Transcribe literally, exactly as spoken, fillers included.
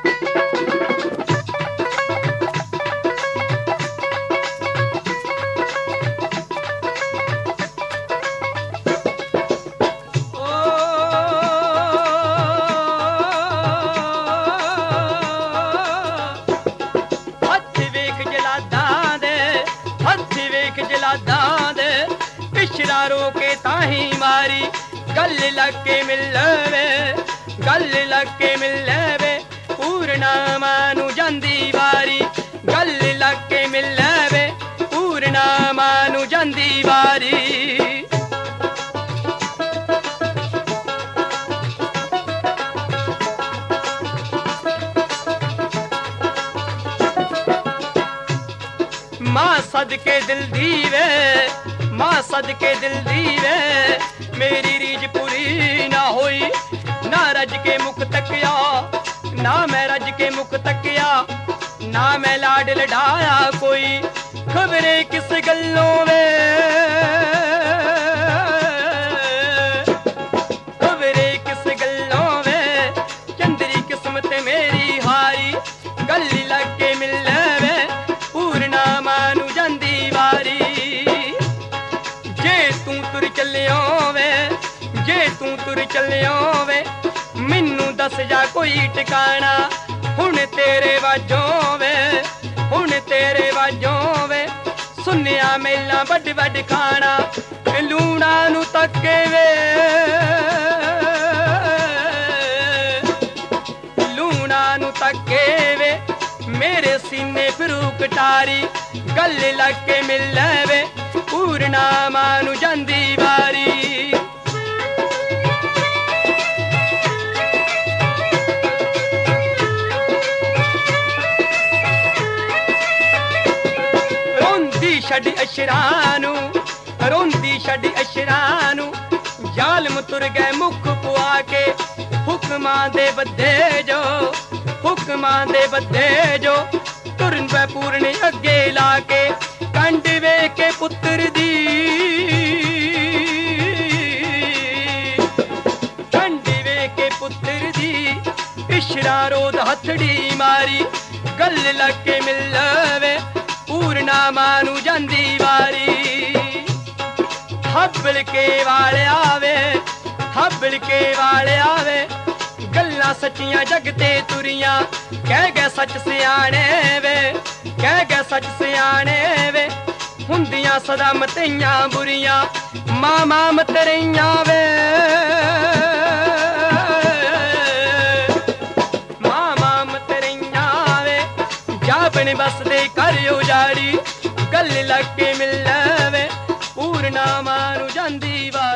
पिछड़ा रोके ताही मारी गल लग के मिलवे गल लग के मिलवे पूर्णिमा नू जांदी वारी गल लग के मिलवे पूर्णिमा नू जांदी वारी। मां सदके दिल दीवे मां सदके दिल दीवे मेरी रीज पूरी ना होई ना रज के मुख तकिया ना मैं रज के मुख तकिया ना मैं लाड लड़ाया कोई खबरे किस गल्लों वे खबरे किस गल्लों वे चंदरी किस्मत मेरी हारी गल लग के मिलवे पूर्णिमा नू जांदी वारी। जे तू तुर चलियो वे जे तू तुर चलियो वे मैनू दस जा कोई ठिकाना हुण तेरे वाजों वे हुण तेरे वाजों वे सुनिया मेला वड वड खाना लूणा नू तके वे लूणा नू तके वे मेरे सीने फिरू कटारी गल लग के मिलवे पूर्णिमा नू जांदी वारी। रोंदी छड़ अशरानू रोंदी छड़ अशरानू जालम तुर गए मुख पुआ के हुक्मां दे बदे जो हुक्मां दे बदे जो तुरन पे पूर्णी अगे लाके कंड वे के पुत्र दी कंड वे के पुत्र दी पिछड़ा रोद हथड़ी मारी गल लग के मिलवे पूर्णिमा नू जांदी वारी। हबल के वाले आवे हबल के वाले आवे गल्लां सच्चियां जगते तुरियां कह गए सच सियाने वे कह गए सच सियाने वे हुंदियां सदा मतियां बुरियां मामा मतरियां वे मामा मतरियां वे जाबन बस दे कर उजाड़ी गल लग के मिलवे पूर्णिमा नू जांदी वारी।